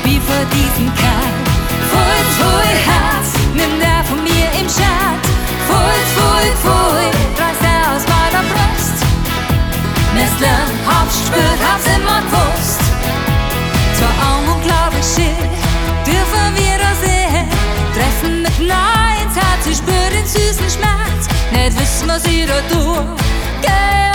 wie vor diesem Kerl. Pfui, Herz, nimm der von mir im Schatz. Pfui, reiß er aus meiner Brust. Messler, hab's gespürt, hab's immer gewusst. Zwar unglaublich schön, dürfen wir da sehen. Treffen mit Nein ins Herz, ich spür den süßen Schmerz. Nicht wissen, was ich da tue.